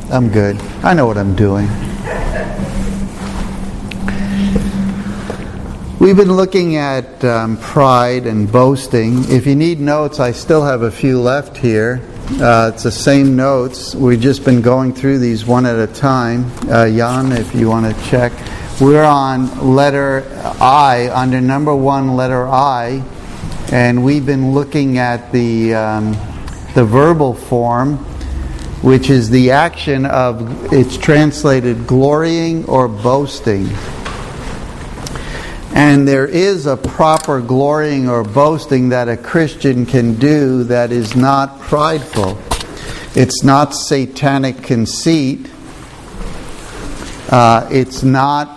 I'm good. I know what I'm doing. We've been looking at pride and boasting. If you need notes, I still have a few left here. It's the same notes. We've just been going through these one at a time. Jan, if you want to check. We're on letter I, under number 1, letter I, and we've been looking at the verbal form, which is the action of, it's translated glorying or boasting. And there is a proper glorying or boasting that a Christian can do that is not prideful. It's not satanic conceit. It's not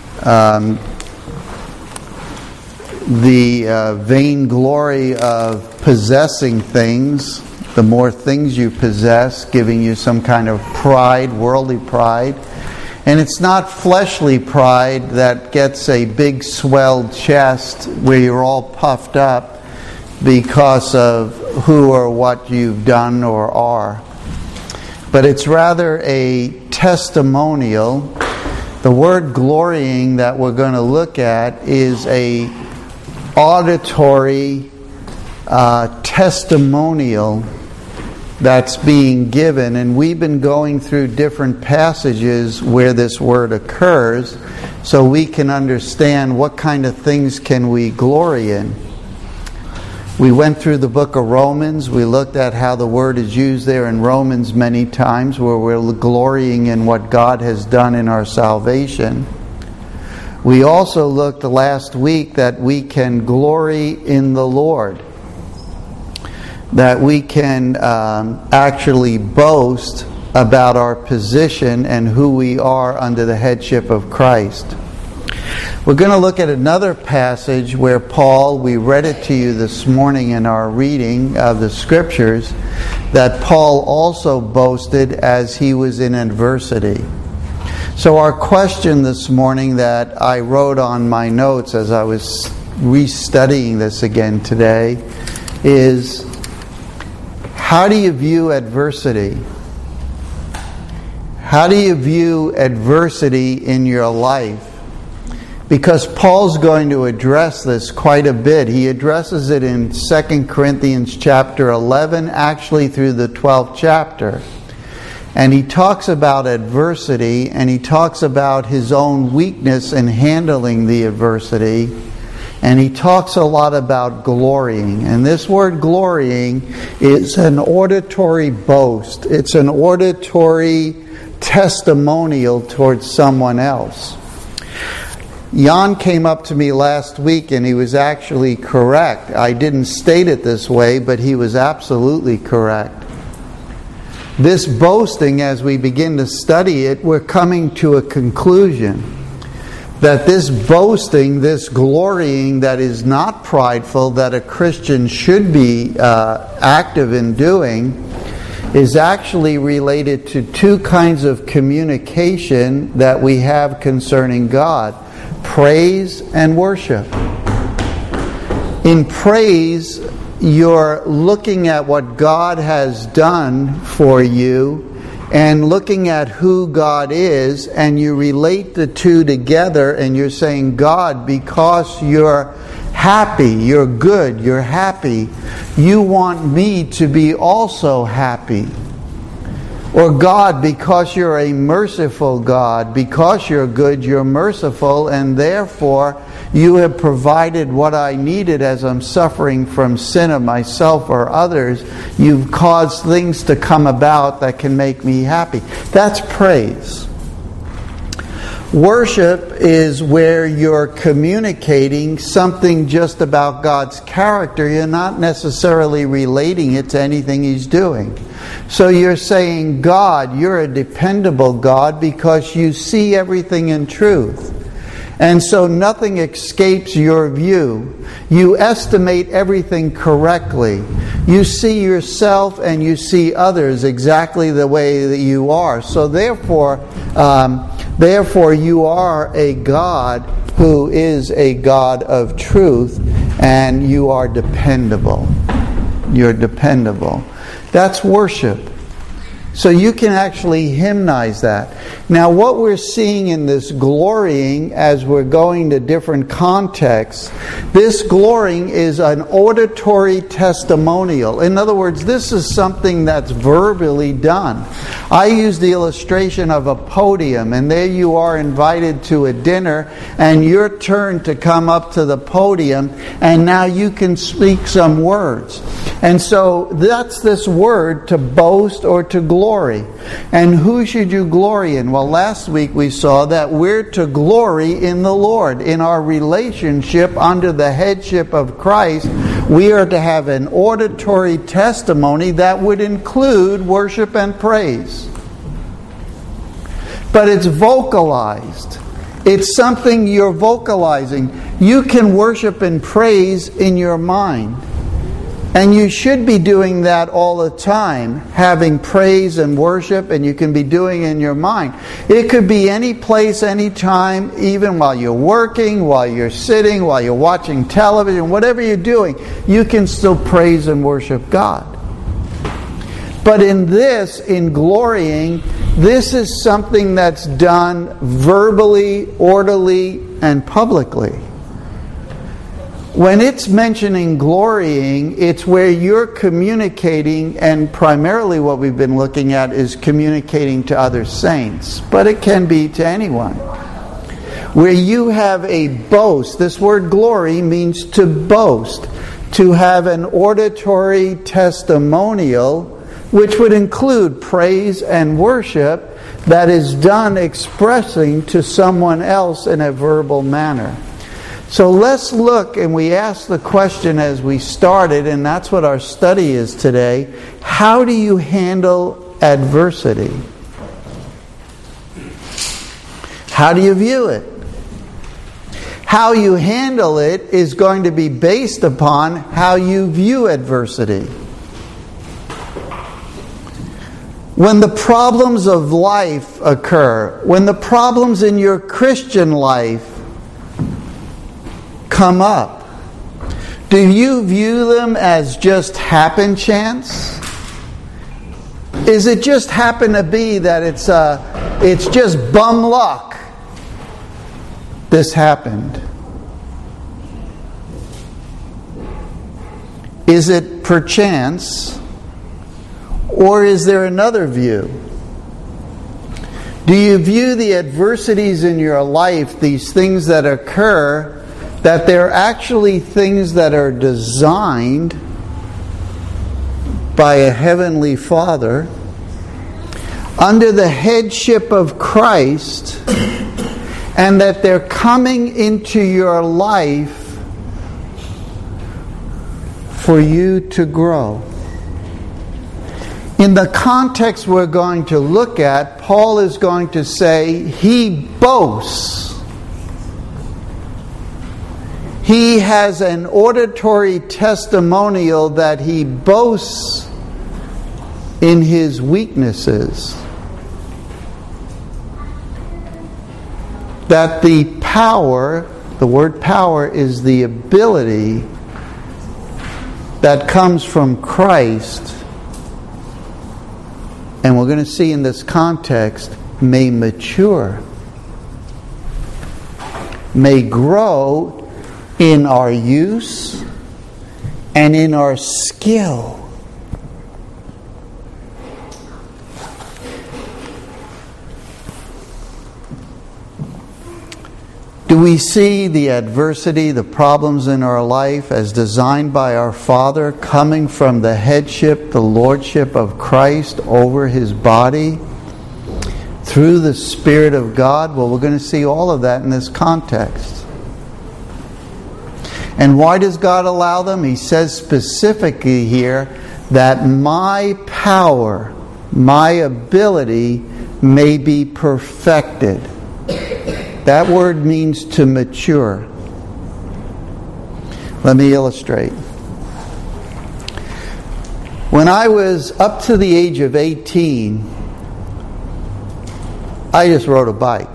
the vainglory of possessing things. The more things you possess, giving you some kind of pride, worldly pride. And it's not fleshly pride that gets a big swelled chest where you're all puffed up because of who or what you've done or are. But it's rather a testimonial. The word glorying that we're going to look at is a auditory testimonial that's being given, and we've been going through different passages where this word occurs so we can understand what kind of things can we glory in. We went through the book of Romans. We looked at how the word is used there in Romans many times, where we're glorying in what God has done in our salvation. We also looked last week that we can glory in the Lord, that we can actually boast about our position and who we are under the headship of Christ. We're going to look at another passage where Paul, we read it to you this morning in our reading of the Scriptures, that Paul also boasted as he was in adversity. So our question this morning that I wrote on my notes as I was restudying this again today is, how do you view adversity? How do you view adversity in your life? Because Paul's going to address this quite a bit. He addresses it in 2 Corinthians chapter 11, actually through the 12th chapter. And he talks about adversity, and he talks about his own weakness in handling the adversity. And he talks a lot about glorying. And this word glorying is an auditory boast. It's an auditory testimonial towards someone else. Jan came up to me last week and he was actually correct. I didn't state it this way, but he was absolutely correct. This boasting, as we begin to study it, we're coming to a conclusion that this boasting, this glorying that is not prideful, that a Christian should be active in doing, is actually related to two kinds of communication that we have concerning God: praise and worship. In praise, you're looking at what God has done for you and looking at who God is, and you relate the two together, and you're saying, God, because you're happy, you're good, you're happy, you want me to be also happy. Or God, because you're a merciful God, because you're good, you're merciful, and therefore you have provided what I needed as I'm suffering from sin of myself or others. You've caused things to come about that can make me happy. That's praise. Worship is where you're communicating something just about God's character. You're not necessarily relating it to anything He's doing. So you're saying, God, you're a dependable God because you see everything in truth. And so nothing escapes your view. You estimate everything correctly. You see yourself and you see others exactly the way that you are. So therefore you are a God who is a God of truth, and you are dependable. You're dependable. That's worship. So you can actually hymnize that. Now what we're seeing in this glorying as we're going to different contexts, this glorying is an auditory testimonial. In other words, this is something that's verbally done. I use the illustration of a podium, and there you are invited to a dinner, and your turn to come up to the podium, and now you can speak some words. And so that's this word, to boast or to glory. And who should you glory in? Well, last week we saw that we're to glory in the Lord. In our relationship under the headship of Christ, we are to have an auditory testimony that would include worship and praise. But it's vocalized. It's something you're vocalizing. You can worship and praise in your mind. And you should be doing that all the time, having praise and worship, and you can be doing it in your mind. It could be any place, any time, even while you're working, while you're sitting, while you're watching television, whatever you're doing, you can still praise and worship God. But in glorying, this is something that's done verbally, orderly, and publicly. When it's mentioning glorying, it's where you're communicating, and primarily what we've been looking at is communicating to other saints, but it can be to anyone. Where you have a boast. This word glory means to boast, to have an auditory testimonial, which would include praise and worship that is done expressing to someone else in a verbal manner. So let's look, and we asked the question as we started, and that's what our study is today. How do you handle adversity? How do you view it? How you handle it is going to be based upon how you view adversity. When the problems of life occur, when the problems in your Christian life come up, do you view them as just happen chance? Is it just happen to be that it's just bum luck this happened? Is it perchance, or is there another view? Do you view the adversities in your life, these things that occur, that they're actually things that are designed by a heavenly Father under the headship of Christ, and that they're coming into your life for you to grow? In the context we're going to look at, Paul is going to say he boasts. He has an auditory testimonial that he boasts in his weaknesses. That the power, the word power is the ability that comes from Christ, and we're going to see in this context, may mature, may grow in our use and in our skill. Do we see the adversity, the problems in our life as designed by our Father, coming from the headship, the lordship of Christ over His body through the Spirit of God? Well, we're going to see all of that in this context. And why does God allow them? He says specifically here that my power, my ability may be perfected. That word means to mature. Let me illustrate. When I was up to the age of 18, I just rode a bike.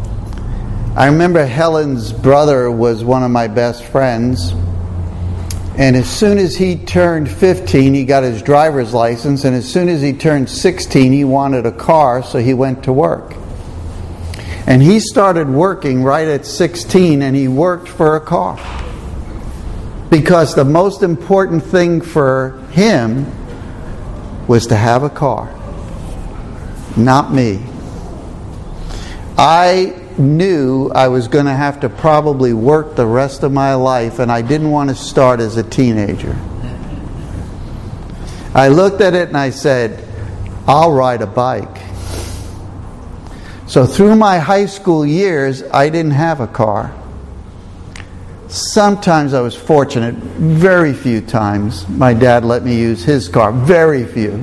I remember Helen's brother was one of my best friends, And as soon as he turned 15, he got his driver's license. And as soon as he turned 16, he wanted a car, so he went to work. And he started working right at 16, and he worked for a car. Because the most important thing for him was to have a car. Not me. I knew I was going to have to probably work the rest of my life, and I didn't want to start as a teenager. I looked at it and I said, I'll ride a bike. So through my high school years, I didn't have a car. Sometimes I was fortunate. Very few times my dad let me use his car. Very few.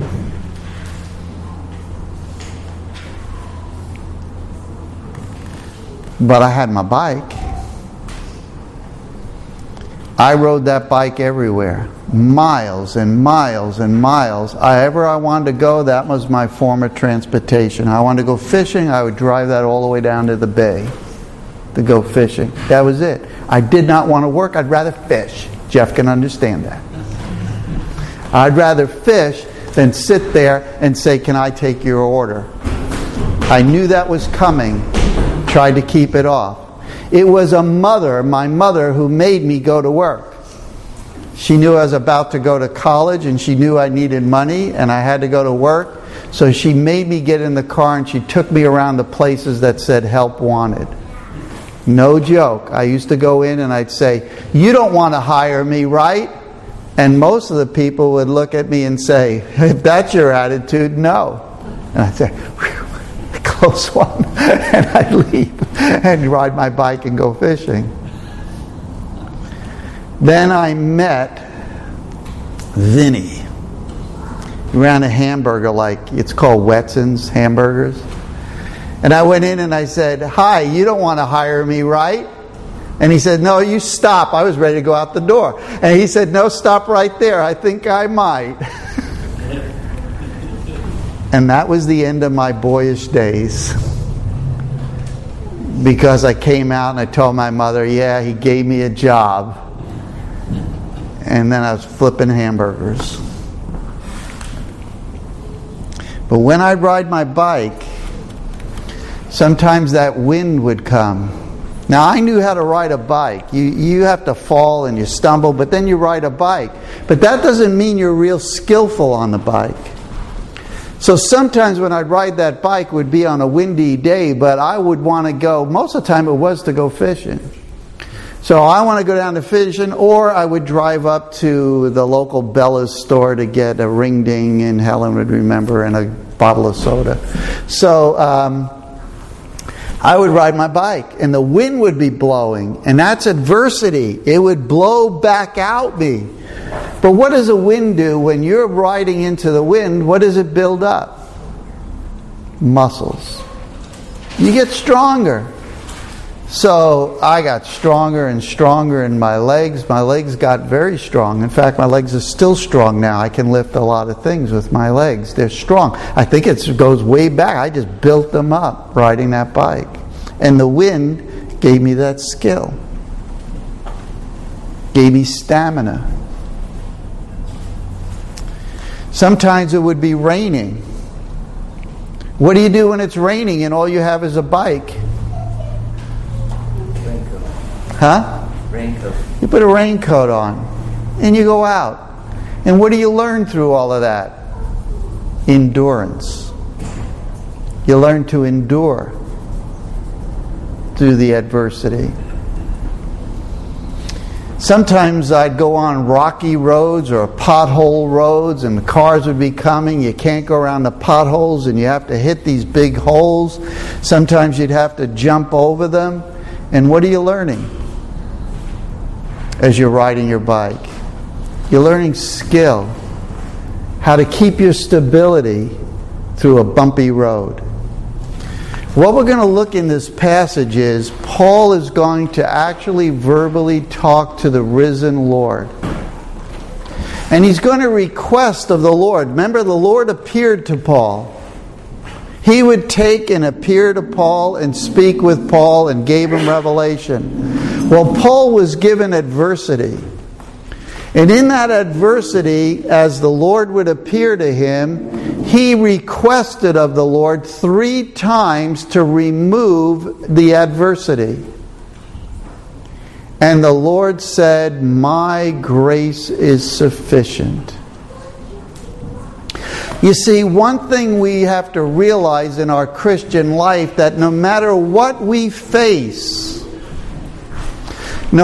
But I had my bike. I rode that bike everywhere. Miles and miles and miles. Wherever I wanted to go, that was my form of transportation. I wanted to go fishing, I would drive that all the way down to the bay to go fishing. That was it. I did not want to work. I'd rather fish. Jeff can understand that. I'd rather fish than sit there and say, can I take your order? I knew that was coming. Tried to keep it off. It was my mother, who made me go to work. She knew I was about to go to college, and she knew I needed money and I had to go to work. So she made me get in the car and she took me around the places that said help wanted. No joke. I used to go in and I'd say, you don't want to hire me, right? And most of the people would look at me and say, if that's your attitude, no. And I'd say, close one. And I'd leave and ride my bike and go fishing. Then I met Vinny. He ran a hamburger, it's called Wetson's Hamburgers. And I went in and I said, hi, you don't want to hire me, right? And he said, no, you stop. I was ready to go out the door. And he said, no, stop right there. I think I might. And that was the end of my boyish days. Because I came out and I told my mother, yeah, he gave me a job. And then I was flipping hamburgers. But when I'd ride my bike, sometimes that wind would come. Now, I knew how to ride a bike. You have to fall and you stumble, but then you ride a bike. But that doesn't mean you're real skillful on the bike. So sometimes when I'd ride that bike, it would be on a windy day, but I would want to go, most of the time it was to go fishing. So I want to go down to fishing, or I would drive up to the local Bella's store to get a ring ding, and Helen would remember, and a bottle of soda. So I would ride my bike, and the wind would be blowing, and that's adversity. It would blow back out me. But what does a wind do when you're riding into the wind? What does it build up? Muscles. You get stronger. So I got stronger and stronger in my legs. My legs got very strong. In fact, my legs are still strong now. I can lift a lot of things with my legs. They're strong. I think it goes way back. I just built them up riding that bike. And the wind gave me that skill. Gave me stamina. Sometimes it would be raining. What do you do when it's raining and all you have is a bike? Raincoat. Huh? Raincoat. You put a raincoat on and you go out. And what do you learn through all of that? Endurance. You learn to endure through the adversity. Sometimes I'd go on rocky roads or pothole roads, and the cars would be coming. You can't go around the potholes and you have to hit these big holes. Sometimes you'd have to jump over them. And what are you learning as you're riding your bike? You're learning skill. How to keep your stability through a bumpy road. What we're going to look in this passage is Paul is going to actually verbally talk to the risen Lord. And he's going to request of the Lord. Remember, the Lord appeared to Paul. He would take and appear to Paul and speak with Paul and gave him revelation. Well, Paul was given adversity. And in that adversity, as the Lord would appear to him, he requested of the Lord 3 times to remove the adversity. And the Lord said, "My grace is sufficient." You see, one thing we have to realize in our Christian life, that no matter what we face, in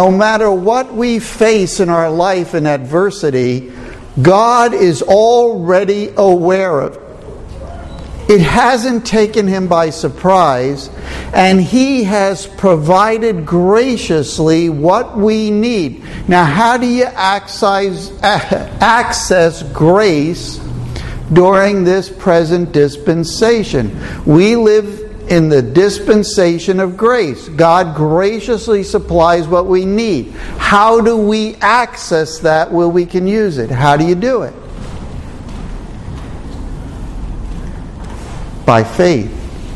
our life in adversity, God is already aware of it. It hasn't taken him by surprise, and he has provided graciously what we need. Now, how do you access grace during this present dispensation? We live in the dispensation of grace. God graciously supplies what we need. How do we access that where we can use it? How do you do it? By faith.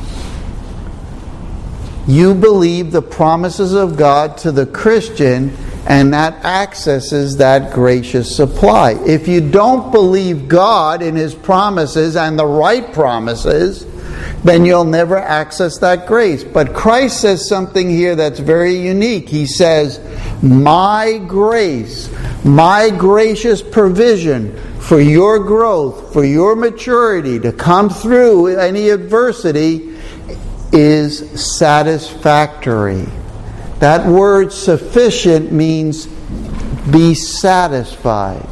You believe the promises of God to the Christian, and that accesses that gracious supply. If you don't believe God in His promises and the right promises, then you'll never access that grace. But Christ says something here that's very unique. He says, "My grace, my gracious provision for your growth, for your maturity, to come through any adversity, is satisfactory." That word sufficient means be satisfied.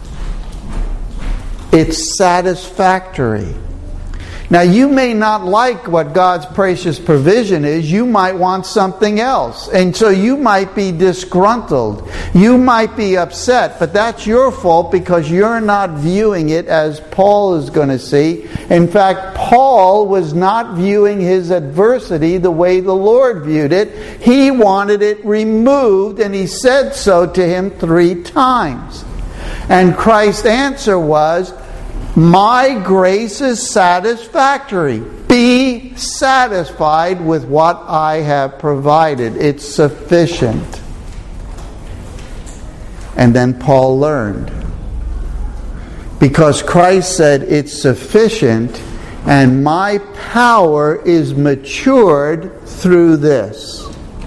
It's satisfactory. Now, you may not like what God's precious provision is. You might want something else. And so you might be disgruntled. You might be upset. But that's your fault, because you're not viewing it as Paul is going to see. In fact, Paul was not viewing his adversity the way the Lord viewed it. He wanted it removed, and he said so to him 3 times. And Christ's answer was, "My grace is satisfactory. Be satisfied with what I have provided. It's sufficient." And then Paul learned. Because Christ said, "It's sufficient, and my power is matured through this."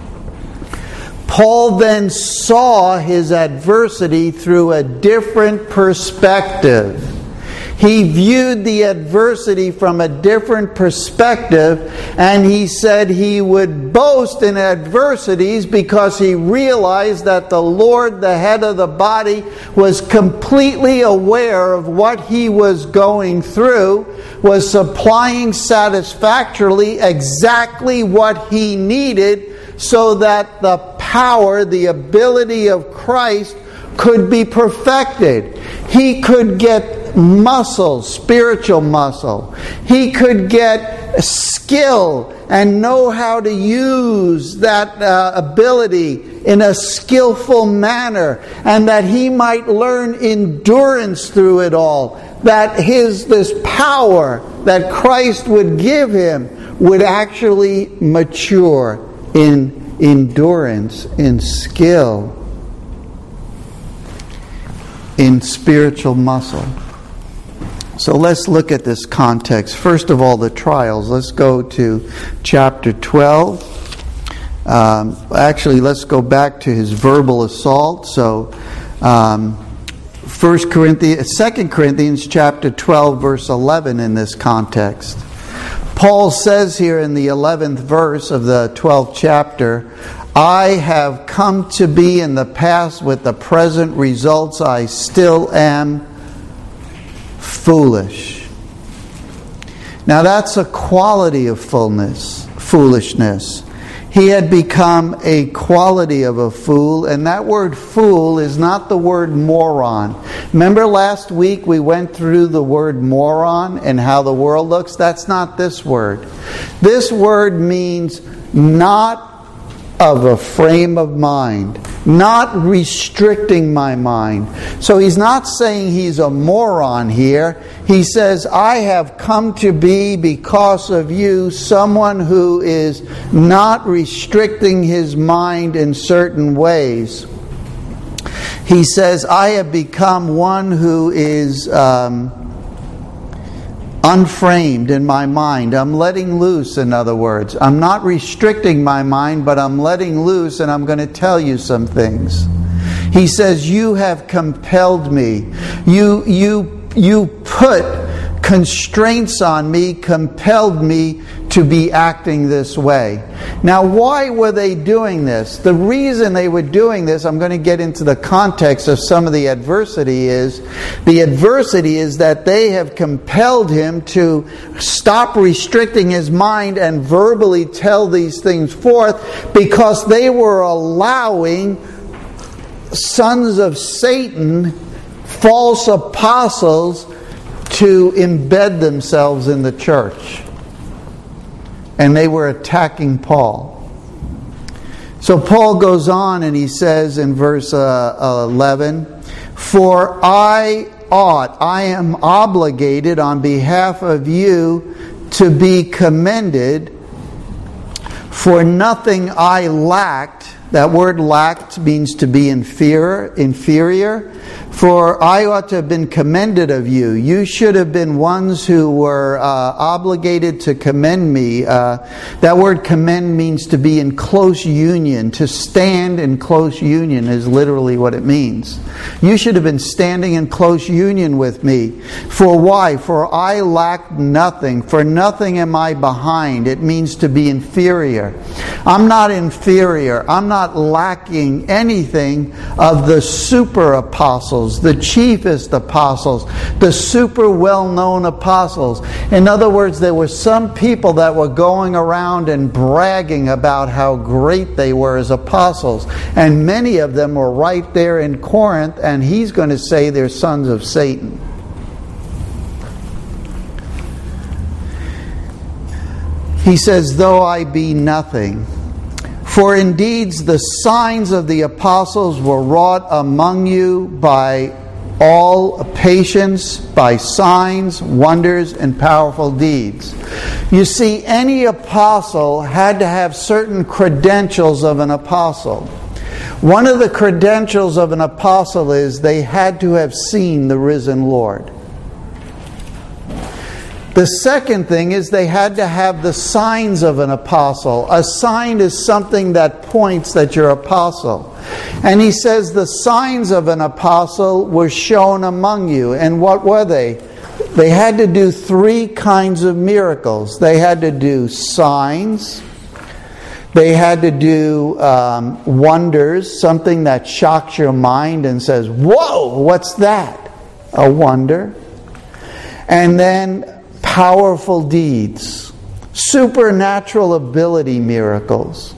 Paul then saw his adversity through a different perspective. He viewed the adversity from a different perspective, and he said he would boast in adversities because he realized that the Lord, the head of the body, was completely aware of what he was going through, was supplying satisfactorily exactly what he needed, so that the power, the ability of Christ could be perfected. He could get muscle, spiritual muscle. He could get skill and know how to use that ability in a skillful manner, and that he might learn endurance through it all. That this power that Christ would give him would actually mature in endurance, in skill, in spiritual muscle. So let's look at this context. First of all, the trials. Let's go to chapter 12. Actually, let's go back to his verbal assault. So, 2 Corinthians chapter 12, verse 11 in this context. Paul says here in the 11th verse of the 12th chapter, "I have come to be in the past with the present results. I still am foolish." Now that's a quality of foolishness. He had become a quality of a fool, and that word fool is not the word moron. Remember last week we went through the word moron and how the world looks? That's not this word. This word means not of a frame of mind, not restricting my mind. So he's not saying he's a moron here. He says, "I have come to be, because of you, someone who is not restricting his mind in certain ways." He says, I have become one who is unframed in my mind. I'm letting loose, in other words. I'm not restricting my mind, but I'm letting loose, and I'm going to tell you some things. He says, you have compelled me. You put constraints on me, compelled me to be acting this way. Now, why were they doing this? The reason they were doing this, I'm going to get into the context of some of the adversity is that they have compelled him to stop restricting his mind and verbally tell these things forth, because they were allowing sons of Satan, false apostles, to embed themselves in the church. And they were attacking Paul. So Paul goes on and he says in verse 11, for I am obligated on behalf of you to be commended, for nothing I lacked. That word lacked means to be inferior. For I ought to have been commended of you. You should have been ones who were obligated to commend me. That word commend means to be in close union. To stand in close union is literally what it means. You should have been standing in close union with me. For why? For I lacked nothing. For nothing am I behind. It means to be inferior. I'm not inferior. I'm not lacking anything of the super apostles, the chiefest apostles, the super well-known apostles. In other words, there were some people that were going around and bragging about how great they were as apostles. And many of them were right there in Corinth, and he's going to say they're sons of Satan. He says, though I be nothing. For indeed the signs of the apostles were wrought among you by all patience, by signs, wonders, and powerful deeds. You see, any apostle had to have certain credentials of an apostle. One of the credentials of an apostle is they had to have seen the risen Lord. The second thing is they had to have the signs of an apostle. A sign is something that points that you're an apostle. And he says the signs of an apostle were shown among you. And what were they? They had to do three kinds of miracles. They had to do signs. They had to do wonders, something that shocks your mind and says, whoa, what's that? A wonder. And then powerful deeds, supernatural ability miracles.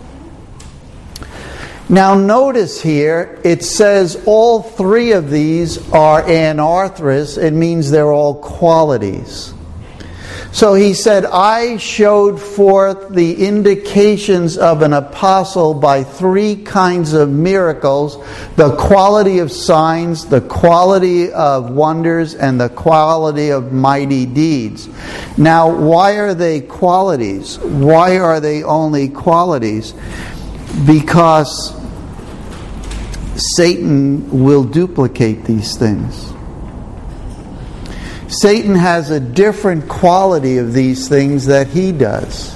Now notice here, it says all three of these are anarthrous. It means they're all qualities. So he said, I showed forth the indications of an apostle by three kinds of miracles: the quality of signs, the quality of wonders, and the quality of mighty deeds. Now, why are they qualities? Why are they only qualities? Because Satan will duplicate these things. Satan has a different quality of these things that he does.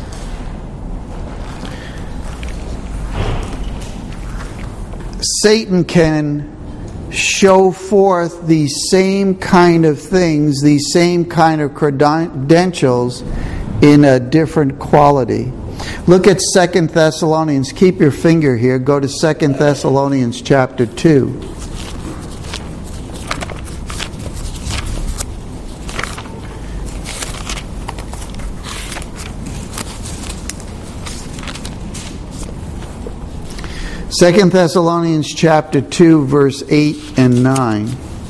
Satan can show forth these same kind of things, these same kind of credentials in a different quality. Look at 2 Thessalonians. Keep your finger here. Go to 2 Thessalonians chapter 2. Second Thessalonians chapter 2, verse 8 and 9.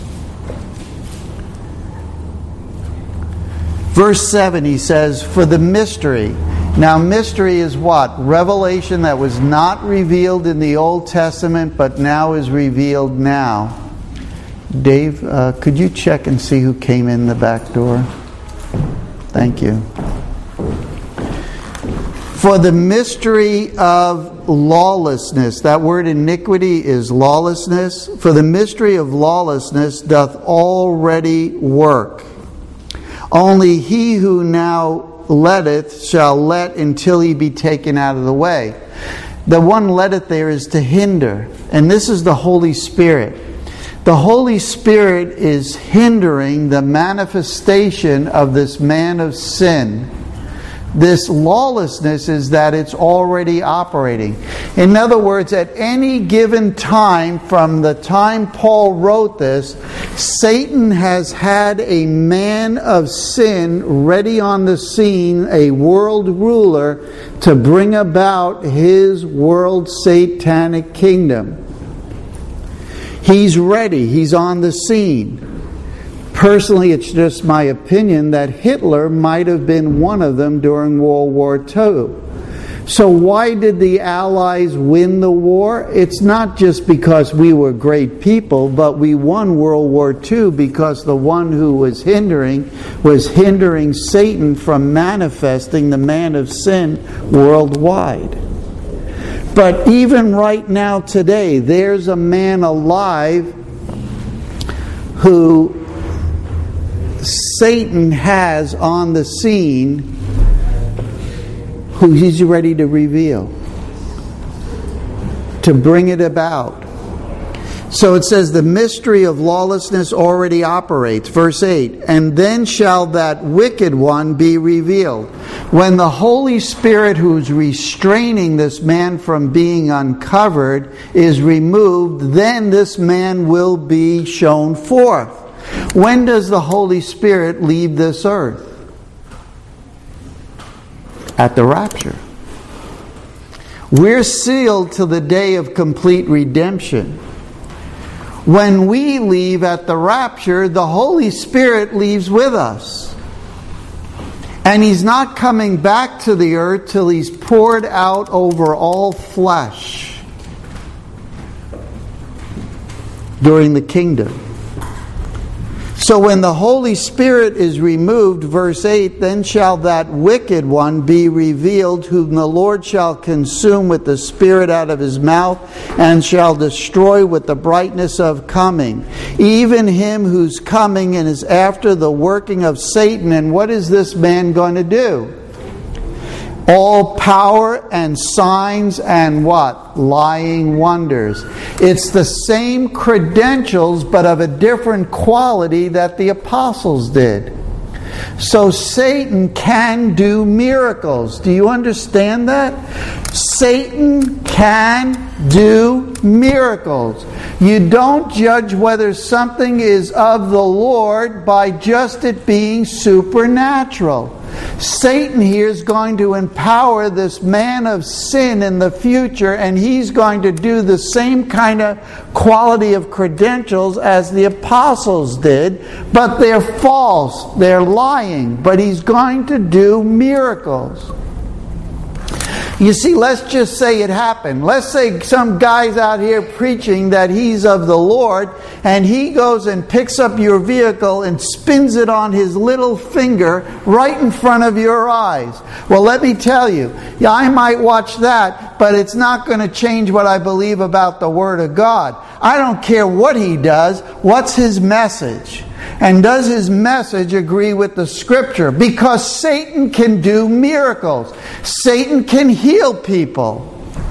Verse 7, he says, for the mystery. Now, mystery is what? Revelation that was not revealed in the Old Testament, but now is revealed now. Dave, could you check and see who came in the back door? Thank you. For the mystery of lawlessness, that word iniquity is lawlessness. For the mystery of lawlessness doth already work. Only he who now letteth shall let until he be taken out of the way. The one letteth there is to hinder. And this is the Holy Spirit. The Holy Spirit is hindering the manifestation of this man of sin. This lawlessness is that it's already operating. In other words, at any given time, from the time Paul wrote this, Satan has had a man of sin ready on the scene, a world ruler, to bring about his world satanic kingdom. He's ready. He's on the scene. Personally, it's just my opinion that Hitler might have been one of them during World War II. So why did the Allies win the war? It's not just because we were great people, but we won World War II because the one who was hindering Satan from manifesting the man of sin worldwide. But even right now today, there's a man alive who Satan has on the scene, who he's ready to reveal, to bring it about. So it says the mystery of lawlessness already operates. Verse 8, and then shall that wicked one be revealed. When the Holy Spirit who's restraining this man from being uncovered is removed, then this man will be shown forth. When does the Holy Spirit leave this earth? At the rapture. We're sealed to the day of complete redemption. When we leave at the rapture, the Holy Spirit leaves with us. And He's not coming back to the earth till He's poured out over all flesh during the kingdom. So when the Holy Spirit is removed, verse 8, then shall that wicked one be revealed, whom the Lord shall consume with the Spirit out of His mouth, and shall destroy with the brightness of coming. Even him whose coming and is after the working of Satan. And what is this man going to do? All power and signs and what? Lying wonders. It's the same credentials, but of a different quality that the apostles did. So Satan can do miracles. Do you understand that? Satan can do miracles. You don't judge whether something is of the Lord by just it being supernatural. Satan here is going to empower this man of sin in the future, and he's going to do the same kind of quality of credentials as the apostles did, but they're false, they're lying, but he's going to do miracles. You see, let's just say it happened. Let's say some guy's out here preaching that he's of the Lord, and he goes and picks up your vehicle and spins it on his little finger right in front of your eyes. Well, let me tell you, yeah, I might watch that, but it's not going to change what I believe about the Word of God. I don't care what he does. What's his message? And does his message agree with the Scripture? Because Satan can do miracles. Satan can heal people.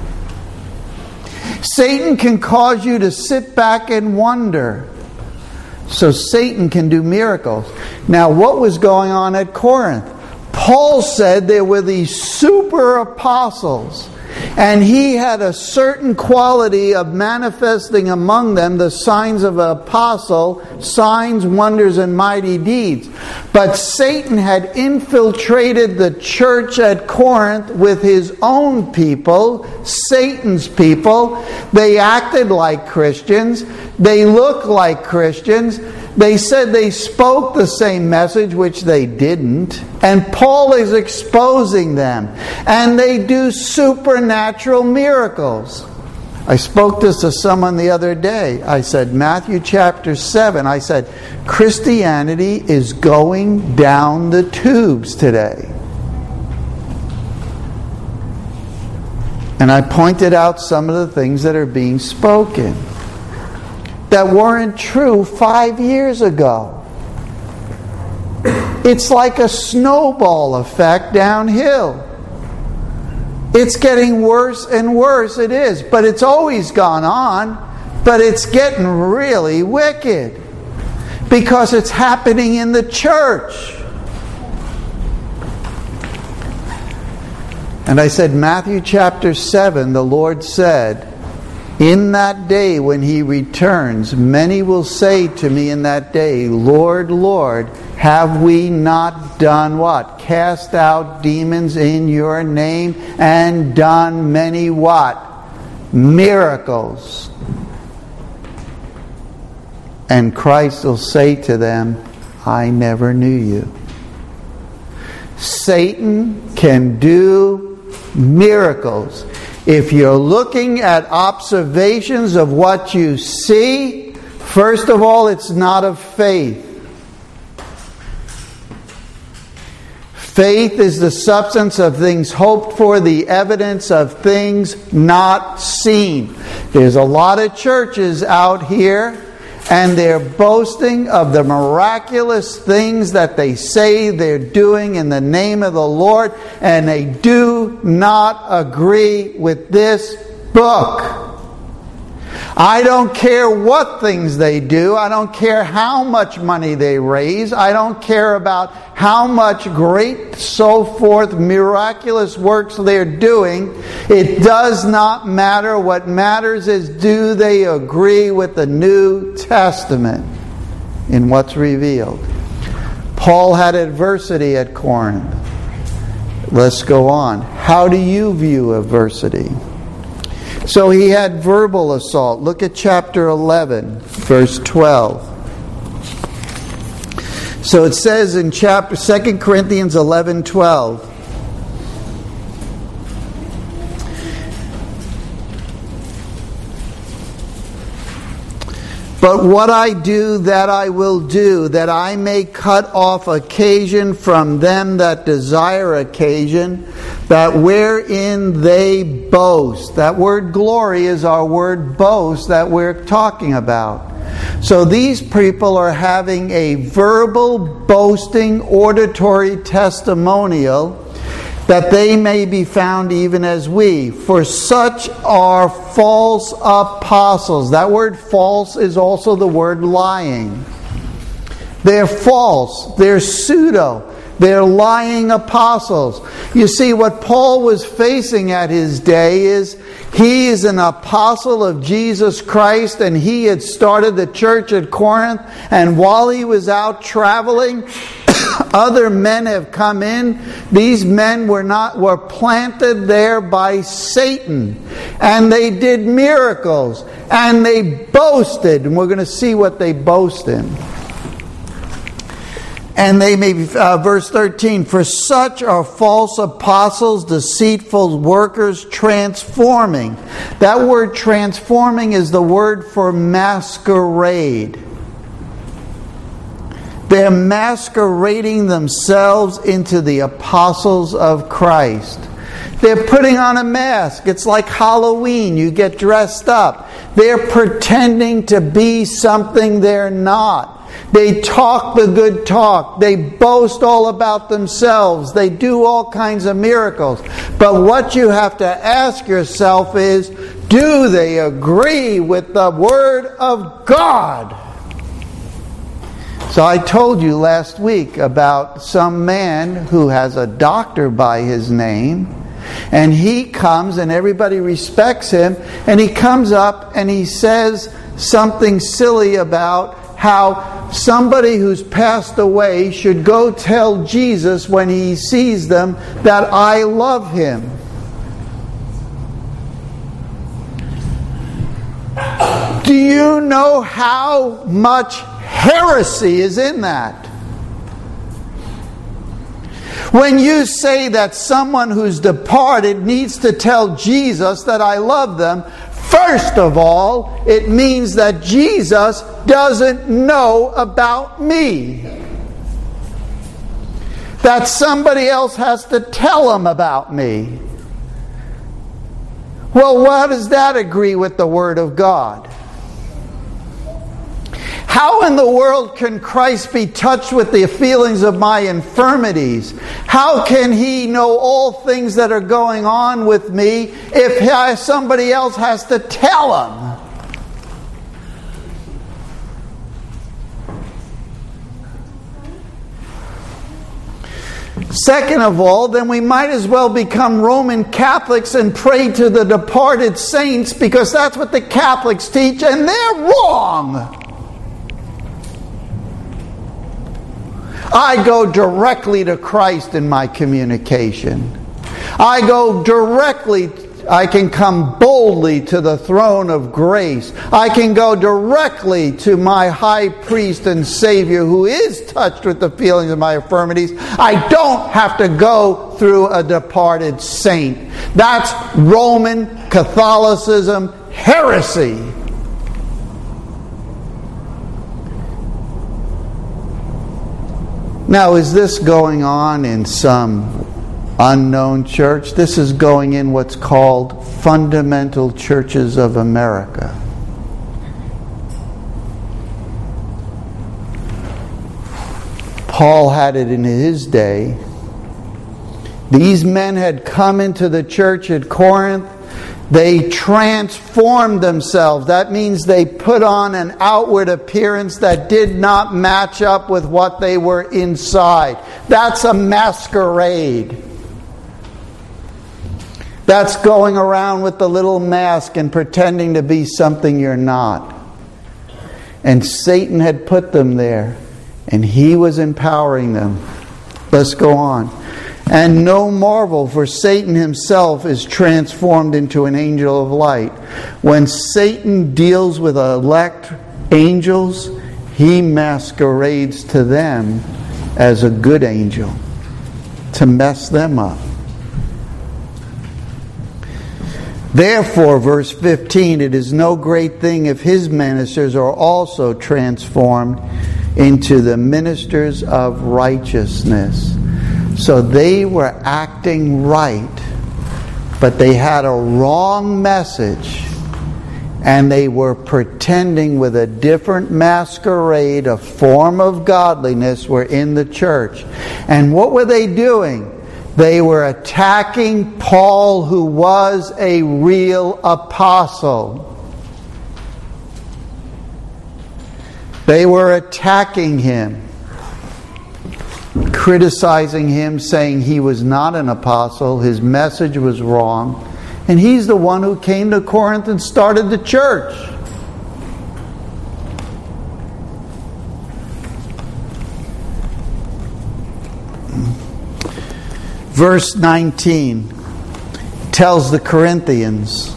Satan can cause you to sit back and wonder. So Satan can do miracles. Now, what was going on at Corinth? Paul said there were these super apostles, and he had a certain quality of manifesting among them the signs of an apostle, signs, wonders, and mighty deeds. But Satan had infiltrated the church at Corinth with his own people, Satan's people. They acted like Christians. They looked like Christians. They said they spoke the same message, which they didn't. And Paul is exposing them. And they do supernatural miracles. I spoke this to someone the other day. I said, Matthew chapter 7. I said, Christianity is going down the tubes today. And I pointed out some of the things that are being spoken that weren't true 5 years ago. It's like a snowball effect downhill. It's getting worse and worse, it is. But it's always gone on. But it's getting really wicked. Because it's happening in the church. And I said, Matthew chapter 7, the Lord said, in that day when He returns, many will say to me in that day, Lord, Lord, have we not done what? Cast out demons in your name and done many what? Miracles. And Christ will say to them, I never knew you. Satan can do miracles. If you're looking at observations of what you see, first of all, it's not of faith. Faith is the substance of things hoped for, the evidence of things not seen. There's a lot of churches out here, and they're boasting of the miraculous things that they say they're doing in the name of the Lord, and they do not agree with this book. I don't care what things they do. I don't care how much money they raise. I don't care about how much great, so forth, miraculous works they're doing. It does not matter. What matters is, do they agree with the New Testament in what's revealed? Paul had adversity at Corinth. Let's go on. How do you view adversity? So he had verbal assault. Look at chapter 11, verse 12. So it says in 2 Corinthians 11:12. But what I do, that I will do, that I may cut off occasion from them that desire occasion, that wherein they boast. That word glory is our word boast that we're talking about. So these people are having a verbal, boasting, auditory testimonial, that they may be found even as we. For such are false apostles. That word false is also the word lying. They're false. They're pseudo. They're lying apostles. You see, what Paul was facing at his day is, he is an apostle of Jesus Christ, and he had started the church at Corinth, and while he was out traveling, other men have come in. These men were planted there by Satan, and they did miracles, and they boasted, and we're going to see what they boast in. And they may be, verse 13, for such are false apostles, deceitful workers, transforming. That word transforming is the word for masquerade. They're masquerading themselves into the apostles of Christ. They're putting on a mask. It's like Halloween. You get dressed up. They're pretending to be something they're not. They talk the good talk. They boast all about themselves. They do all kinds of miracles. But what you have to ask yourself is, do they agree with the Word of God? So I told you last week about some man who has a doctor by his name, and he comes and everybody respects him, and he comes up and he says something silly about how somebody who's passed away should go tell Jesus when he sees them that I love him. Do you know how much heresy is in that? When you say that someone who's departed needs to tell Jesus that I love them, first of all, it means that Jesus doesn't know about me. That somebody else has to tell him about me. Well, how does that agree with the Word of God? How in the world can Christ be touched with the feelings of my infirmities? How can He know all things that are going on with me if somebody else has to tell Him? Second of all, then we might as well become Roman Catholics and pray to the departed saints, because that's what the Catholics teach, and they're wrong. I go directly to Christ in my communication. I can come boldly to the throne of grace. I can go directly to my high priest and Savior who is touched with the feelings of my infirmities. I don't have to go through a departed saint. That's Roman Catholicism heresy. Now, is this going on in some unknown church? This is going in what's called Fundamental Churches of America. Paul had it in his day. These men had come into the church at Corinth. They transformed themselves. That means they put on an outward appearance that did not match up with what they were inside. That's a masquerade. That's going around with the little mask and pretending to be something you're not. And Satan had put them there, and he was empowering them. Let's go on. And no marvel, for Satan himself is transformed into an angel of light. When Satan deals with elect angels, he masquerades to them as a good angel to mess them up. Therefore, verse 15, it is no great thing if his ministers are also transformed into the ministers of righteousness. So they were acting right, but they had a wrong message, and they were pretending with a different masquerade, a form of godliness were in the church. And what were they doing? They were attacking Paul, who was a real apostle. They were attacking him, criticizing him, saying he was not an apostle, his message was wrong, and he's the one who came to Corinth and started the church. Verse 19 tells the Corinthians,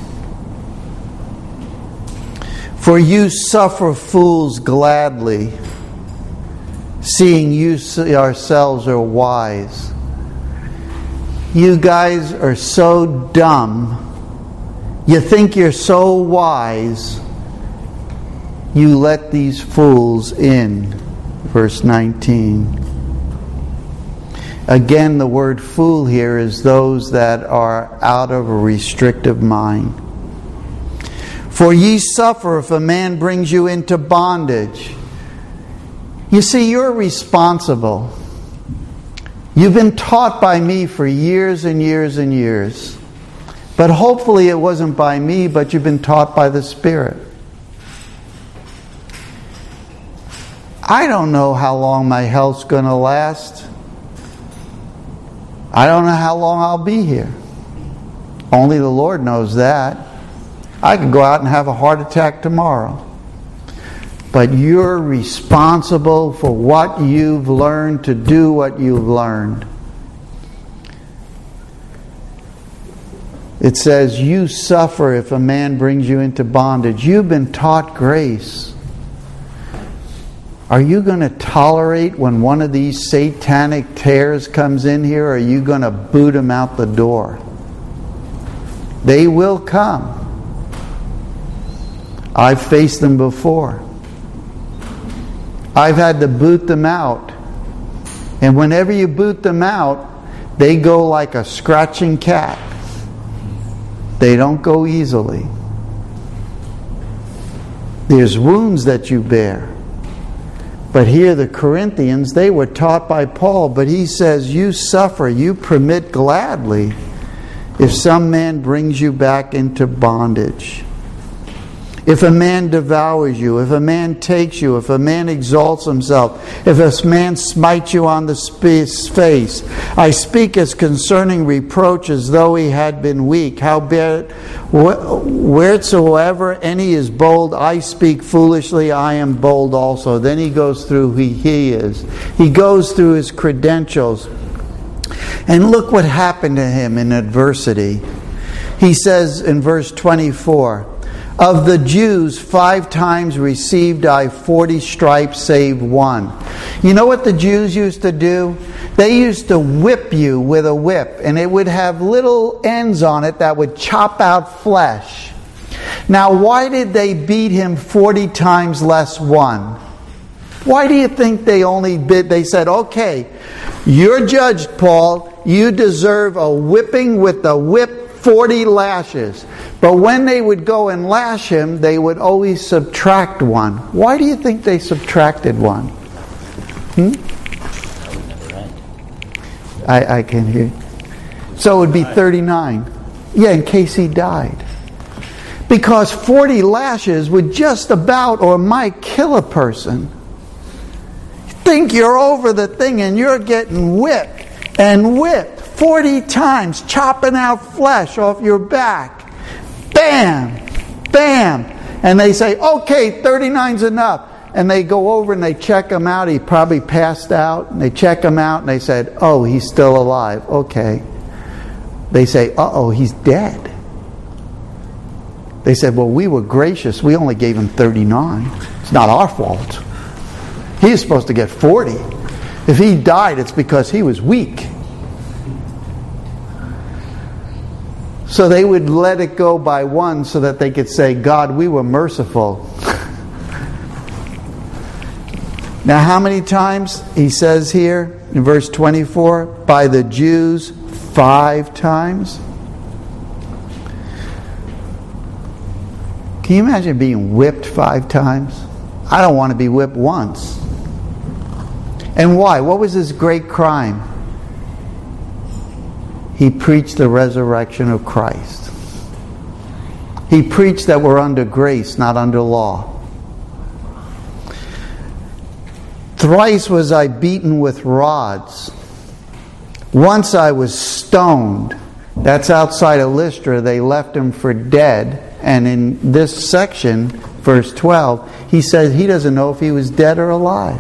"For you suffer fools gladly, seeing you yourselves are wise." You guys are so dumb. You think you're so wise. You let these fools in. Verse 19. Again, the word fool here is those that are out of a restrictive mind. "For ye suffer if a man brings you into bondage." You see, you're responsible. You've been taught by me for years and years and years. But hopefully it wasn't by me, but you've been taught by the Spirit. I don't know how long my health's going to last. I don't know how long I'll be here. Only the Lord knows that. I could go out and have a heart attack tomorrow. But you're responsible for what you've learned, to do what you've learned. It says, you suffer if a man brings you into bondage. You've been taught grace. Are you going to tolerate when one of these satanic tares comes in here, or are you going to boot him out the door? They will come. I've faced them before. I've had to boot them out. And whenever you boot them out, they go like a scratching cat. They don't go easily. There's wounds that you bear. But here the Corinthians, they were taught by Paul, but he says, you suffer, you permit gladly if some man brings you back into bondage. If a man devours you, if a man takes you, if a man exalts himself, if a man smites you on the face, I speak as concerning reproach as though he had been weak. Howbeit, wheresoever any is bold, I speak foolishly, I am bold also. Then he goes through who he is. He goes through his credentials. And look what happened to him in adversity. He says in verse 24, of the Jews 5 times received I 40 stripes save one. You know what the Jews used to do? They used to whip you with a whip, and it would have little ends on it that would chop out flesh. Now, why did they beat him 40 times less one? Why do you think they said, okay, you're judged, Paul. You deserve a whipping with the whip, 40 lashes. But when they would go and lash him, they would always subtract one. Why do you think they subtracted one? I can hear. So it would be 39. Yeah, in case he died. Because 40 lashes would just about or might kill a person. Think you're over the thing and you're getting whipped and whipped 40 times, chopping out flesh off your back. Bam! Bam! And they say, okay, 39's enough. And they go over and they check him out. He probably passed out. And they check him out and they said, oh, he's still alive. Okay. They say, uh-oh, he's dead. They said, well, we were gracious. We only gave him 39. It's not our fault. He was supposed to get 40. If he died, it's because he was weak. So they would let it go by one so that they could say, God, we were merciful. Now, how many times? He says here in verse 24, by the Jews 5 times. Can you imagine being whipped 5 times? I don't want to be whipped once. And why? What was his great crime? He preached the resurrection of Christ. He preached that we're under grace, not under law. Thrice was I beaten with rods. Once I was stoned. That's outside of Lystra. They left him for dead. And in this section, verse 12, he says he doesn't know if he was dead or alive.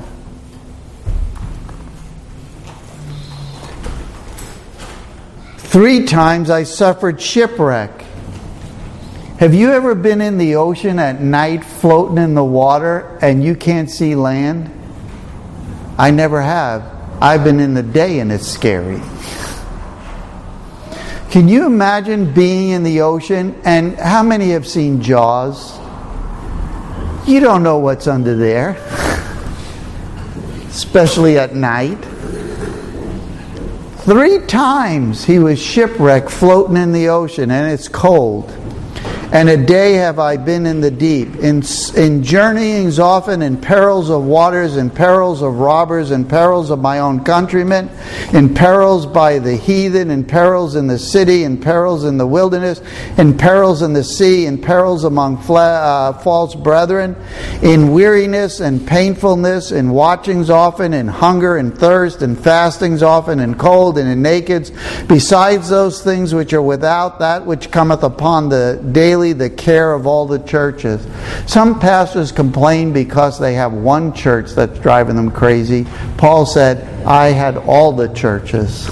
Three times I suffered shipwreck. Have you ever been in the ocean at night floating in the water and you can't see land? I never have. I've been in the day and it's scary. Can you imagine being in the ocean? And how many have seen Jaws? You don't know what's under there. Especially at night. 3 times he was shipwrecked floating in the ocean, and it's cold. And a day have I been in the deep, in journeyings often, in perils of waters, in perils of robbers, in perils of my own countrymen, in perils by the heathen, in perils in the city, in perils in the wilderness, in perils in the sea, in perils among false brethren, in weariness and painfulness, in watchings often, in hunger and thirst, in fastings often, in cold and in nakeds, besides those things which are without, that which cometh upon the daily, the care of all the churches. Some pastors complain because they have one church that's driving them crazy. Paul said, I had all the churches.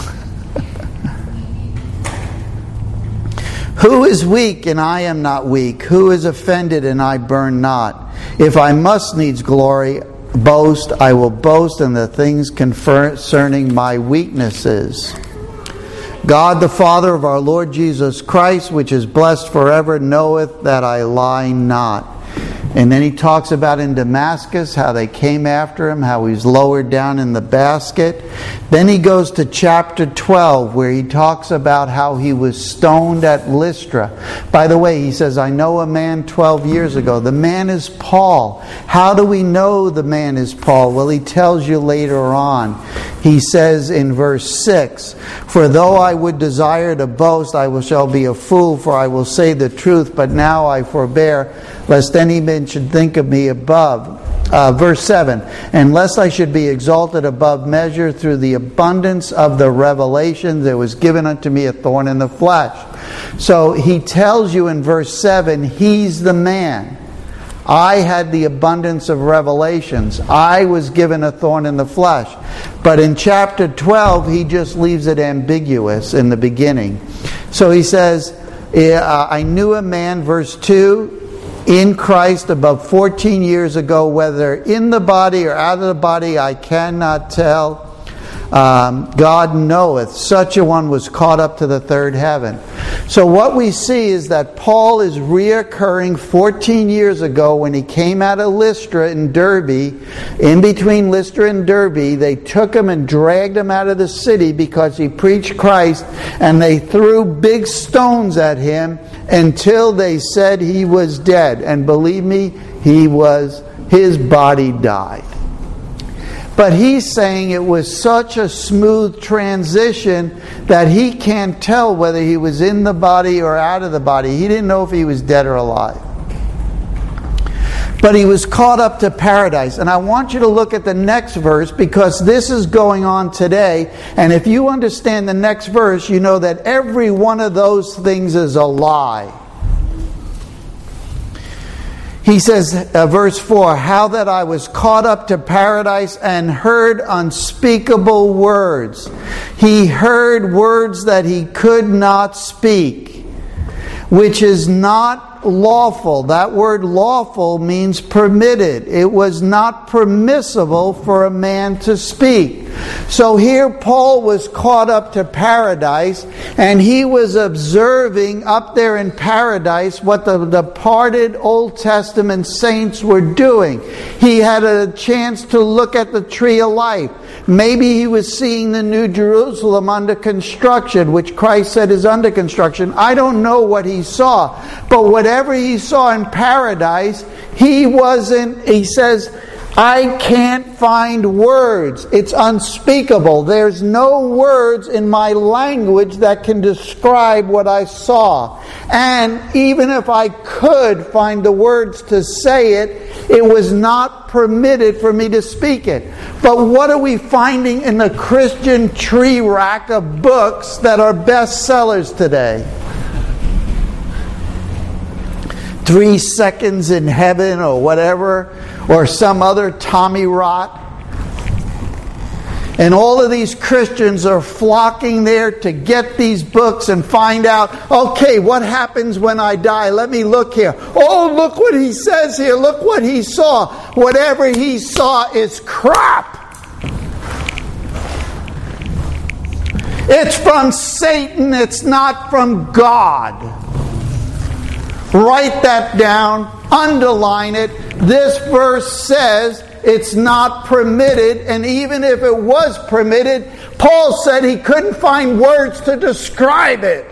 Who is weak and I am not weak? Who is offended and I burn not? If I must needs boast, I will boast in the things concerning my weaknesses. God the Father of our Lord Jesus Christ, which is blessed forever, knoweth that I lie not. And then he talks about in Damascus how they came after him, how he's lowered down in the basket. Then he goes to chapter 12 where he talks about how he was stoned at Lystra. By the way, he says, I know a man 12 years ago. The man is Paul. How do we know the man is Paul? Well, he tells you later on. He says in verse 6, For though I would desire to boast, I shall be a fool, for I will say the truth, but now I forbear, lest any man should think of me above. Verse 7, And lest I should be exalted above measure through the abundance of the revelations, there was given unto me a thorn in the flesh. So he tells you in verse 7, he's the man. I had the abundance of revelations. I was given a thorn in the flesh. But in chapter 12, he just leaves it ambiguous in the beginning. So he says, I knew a man, verse 2, in Christ about 14 years ago, whether in the body or out of the body, I cannot tell. God knoweth. Such a one was caught up to the third heaven. So what we see is that Paul is reoccurring 14 years ago when he came out of Lystra in Derbe. In between Lystra and Derbe, they took him and dragged him out of the city because he preached Christ, and they threw big stones at him until they said he was dead. And believe me, his body died. But he's saying it was such a smooth transition that he can't tell whether he was in the body or out of the body. He didn't know if he was dead or alive. But he was caught up to paradise. And I want you to look at the next verse, because this is going on today. And if you understand the next verse, you know that every one of those things is a lie. He says, verse 4, How that I was caught up to paradise and heard unspeakable words. He heard words that he could not speak, which is not lawful. That word lawful means permitted. It was not permissible for a man to speak. So here Paul was caught up to paradise, and he was observing up there in paradise what the departed Old Testament saints were doing. He had a chance to look at the tree of life. Maybe he was seeing the New Jerusalem under construction, which Christ said is under construction. I don't know what he saw. But whatever he saw in paradise, he says, I can't find words. It's unspeakable. There's no words in my language that can describe what I saw. And even if I could find the words to say it, it was not permitted for me to speak it. But what are we finding in the Christian tree rack of books that are bestsellers today? 3 Seconds in Heaven or whatever, or some other Tommy Rot. And all of these Christians are flocking there to get these books and find out, okay, what happens when I die? Let me look here. Oh, look what he says here. Look what he saw. Whatever he saw is crap. It's from Satan. It's not from God. Write that down. Underline it. This verse says it's not permitted, and even if it was permitted, Paul said he couldn't find words to describe it.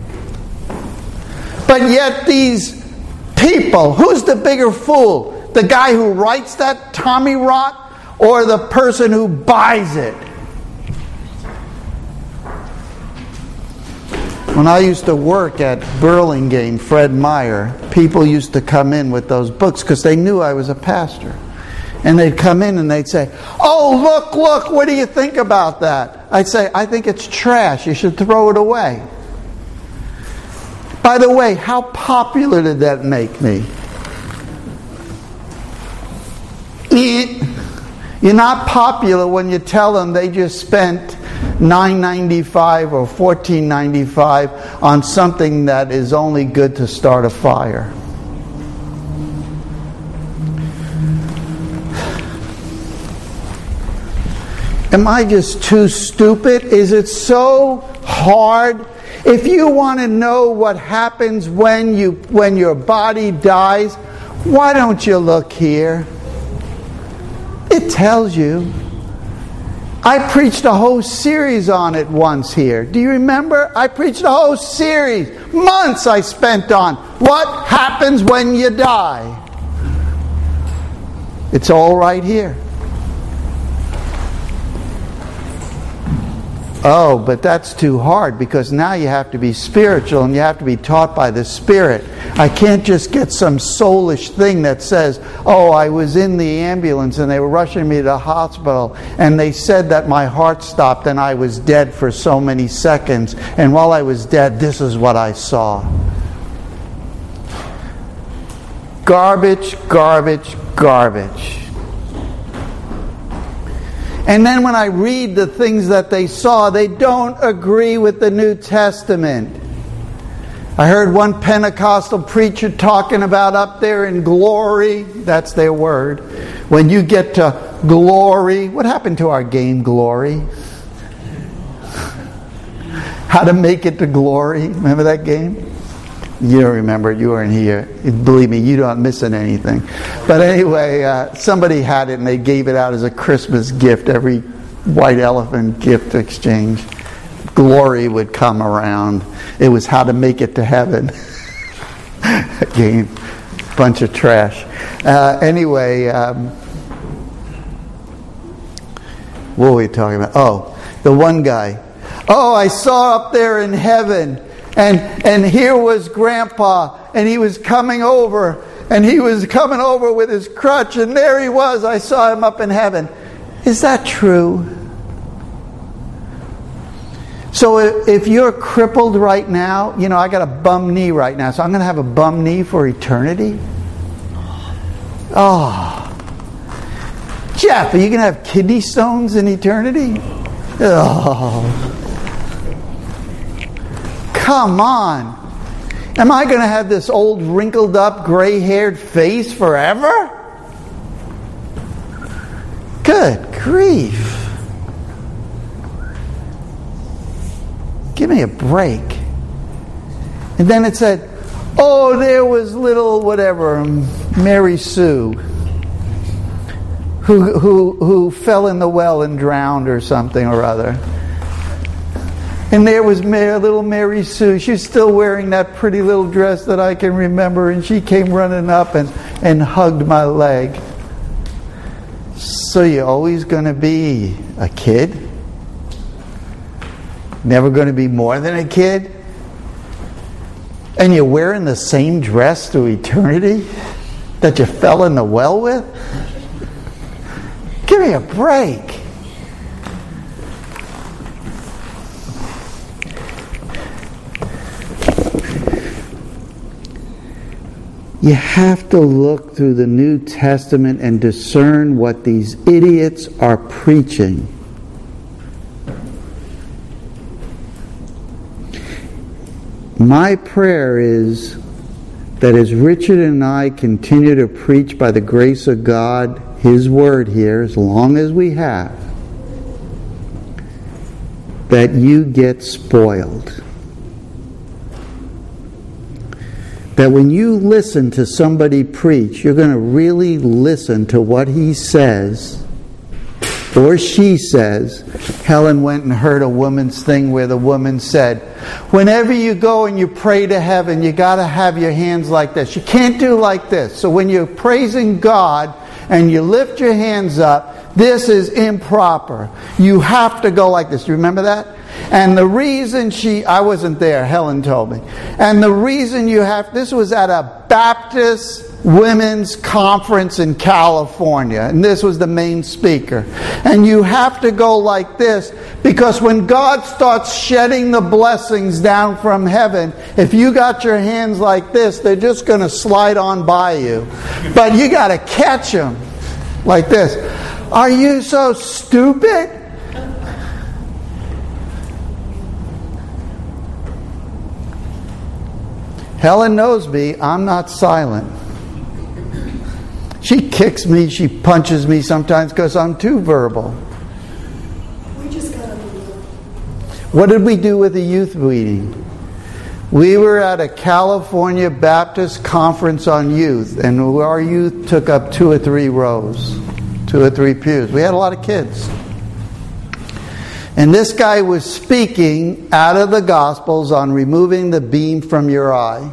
But yet these people, who's the bigger fool? The guy who writes that Tommy Rot, or the person who buys it? When I used to work at Burlingame, Fred Meyer, people used to come in with those books because they knew I was a pastor. And they'd come in and they'd say, oh, look, what do you think about that? I'd say, I think it's trash. You should throw it away. By the way, how popular did that make me? You're not popular when you tell them they just spent $9.95 or $14.95 on something that is only good to start a fire. Am I just too stupid? Is it so hard? If you want to know what happens when your body dies, Why don't you look here? It tells you. I preached a whole series on it once here. Do you remember? I preached a whole series. Months I spent on what happens when you die. It's all right here. Oh, but that's too hard, because now you have to be spiritual and you have to be taught by the Spirit. I can't just get some soulish thing that says, oh, I was in the ambulance and they were rushing me to the hospital and they said that my heart stopped and I was dead for so many seconds. And while I was dead, this is what I saw. Garbage, garbage, garbage. And then when I read the things that they saw, they don't agree with the New Testament. I heard one Pentecostal preacher talking about up there in glory. That's their word. When you get to glory. What happened to our game, Glory? How to make it to glory. Remember that game? You don't remember it. You weren't here. Believe me, you're not missing anything. But anyway, somebody had it and they gave it out as a Christmas gift. Every white elephant gift exchange. Glory would come around. It was how to make it to heaven. Game. Bunch of trash. Anyway, what were we talking about? Oh, the one guy. Oh, I saw up there in heaven. And here was Grandpa, and he was coming over, and he was coming over with his crutch, and there he was. I saw him up in heaven. Is that true? So if you're crippled right now, you know, I got a bum knee right now, so I'm going to have a bum knee for eternity? Oh. Jeff, are you going to have kidney stones in eternity? Oh. Come on. Am I going to have this old wrinkled up gray-haired face forever? Good grief. Give me a break. And then it said, oh, there was little whatever, Mary Sue, who fell in the well and drowned or something or other. And there was little Mary Sue. She's still wearing that pretty little dress that I can remember. And she came running up and hugged my leg. So you're always going to be a kid? Never going to be more than a kid? And you're wearing the same dress through eternity that you fell in the well with? Give me a break. You have to look through the New Testament and discern what these idiots are preaching. My prayer is that as Richard and I continue to preach by the grace of God, His Word here, as long as we have, that you get spoiled. That when you listen to somebody preach, you're going to really listen to what he says or she says. Helen went and heard a woman's thing where the woman said, whenever you go and you pray to heaven, you got to have your hands like this. You can't do like this. So when you're praising God and you lift your hands up, this is improper. You have to go like this. Do you remember that? And the reason I wasn't there, Helen told me. And the reason this was at a Baptist women's conference in California. And this was the main speaker. And you have to go like this because when God starts shedding the blessings down from heaven, if you got your hands like this, they're just going to slide on by you. But you got to catch them like this. Are you so stupid? Helen knows me. I'm not silent. She kicks me. She punches me sometimes because I'm too verbal. We just got to be. What did we do with the youth meeting? We were at a California Baptist conference on youth, and our youth took up 2 or 3 rows, 2 or 3 pews. We had a lot of kids. And this guy was speaking out of the Gospels on removing the beam from your eye.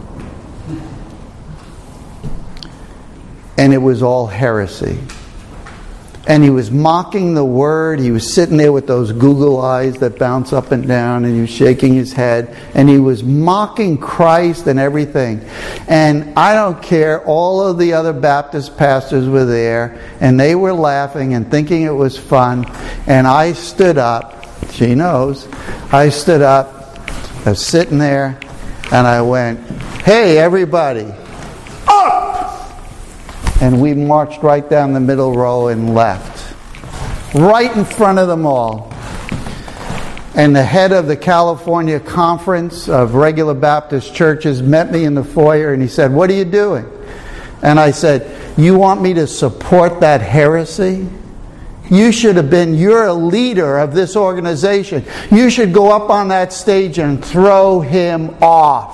And it was all heresy. And he was mocking the Word. He was sitting there with those Google eyes that bounce up and down, and he was shaking his head. And he was mocking Christ and everything. And I don't care, all of the other Baptist pastors were there, and they were laughing and thinking it was fun. And I stood up. She knows. I stood up. I was sitting there, and I went, "Hey, everybody, up!" And we marched right down the middle row and left. Right in front of them all. And the head of the California Conference of Regular Baptist Churches met me in the foyer and he said, "What are you doing?" And I said, "You want me to support that heresy? You should have been, you're a leader of this organization. You should go up on that stage and throw him off."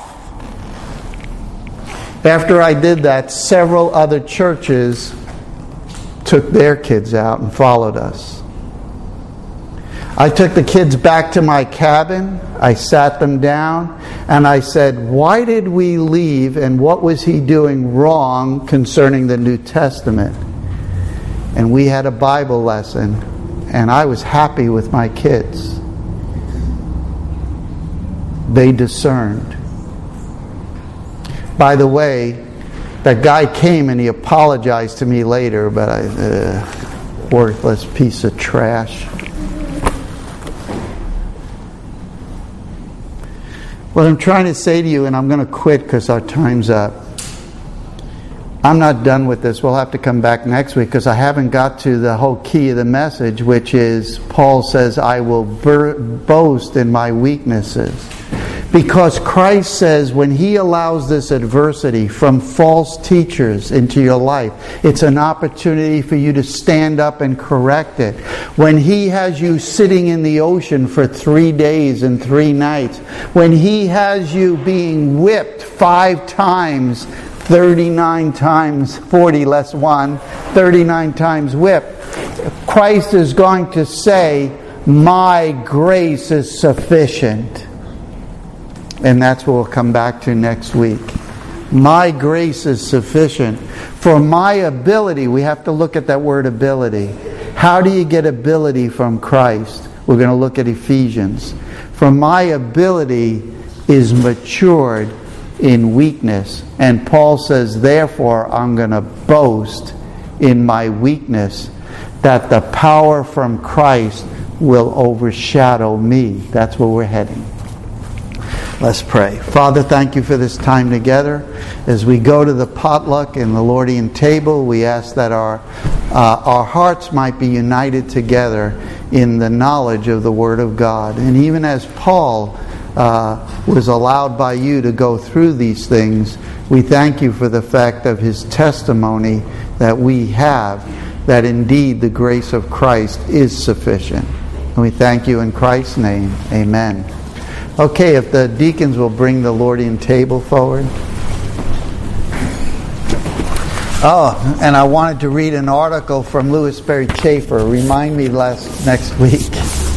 After I did that, several other churches took their kids out and followed us. I took the kids back to my cabin. I sat them down and I said, "Why did we leave and what was he doing wrong concerning the New Testament?" And we had a Bible lesson, and I was happy with my kids. They discerned. By the way, that guy came and he apologized to me later, but worthless piece of trash. What I'm trying to say to you, and I'm going to quit because our time's up. I'm not done with this. We'll have to come back next week because I haven't got to the whole key of the message, which is Paul says, "I will boast in my weaknesses." Because Christ says when He allows this adversity from false teachers into your life, it's an opportunity for you to stand up and correct it. When He has you sitting in the ocean for 3 days and 3 nights, when He has you being whipped 5 times, 39 times 40 less 1, 39 times whipped, Christ is going to say, "My grace is sufficient." And that's what we'll come back to next week. My grace is sufficient. For my ability, we have to look at that word ability. How do you get ability from Christ? We're going to look at Ephesians. For my ability is matured in weakness. And Paul says, therefore, I'm going to boast in my weakness, that the power from Christ will overshadow me. That's where we're heading. Let's pray. Father, thank you for this time together. As we go to the potluck and the Lordian table, we ask that our hearts might be united together in the knowledge of the Word of God. And even as Paul was allowed by you to go through these things, we thank you for the fact of his testimony that we have, that indeed the grace of Christ is sufficient. And we thank you in Christ's name. Amen. Okay, if the deacons will bring the Lordian table forward. Oh, and I wanted to read an article from Louis Berry Chafer. Remind me next week.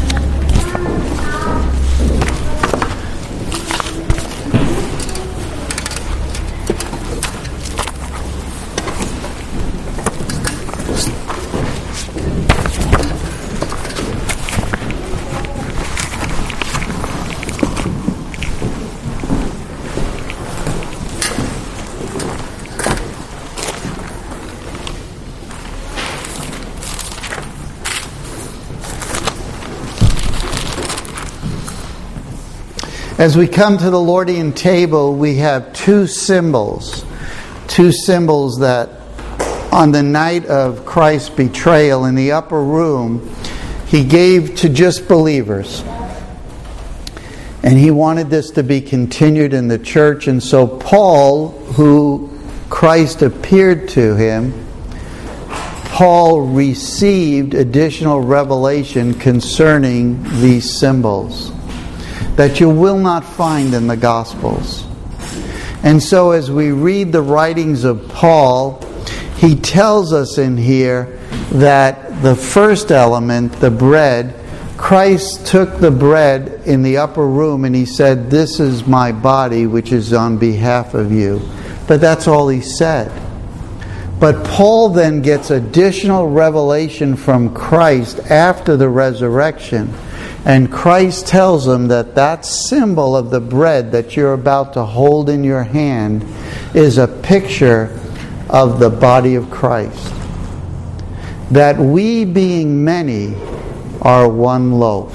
As we come to the Lordian table, we have two symbols that on the night of Christ's betrayal in the upper room, He gave to just believers. And He wanted this to be continued in the church. And so Paul, who Christ appeared to him, Paul received additional revelation concerning these symbols. that you will not find in the Gospels. And so as we read the writings of Paul, he tells us in here that the first element, the bread, Christ took the bread in the upper room and he said, "This is my body which is on behalf of you." But that's all he said. But Paul then gets additional revelation from Christ after the resurrection. And Christ tells him that that symbol of the bread that you're about to hold in your hand is a picture of the body of Christ. That we, being many, are one loaf,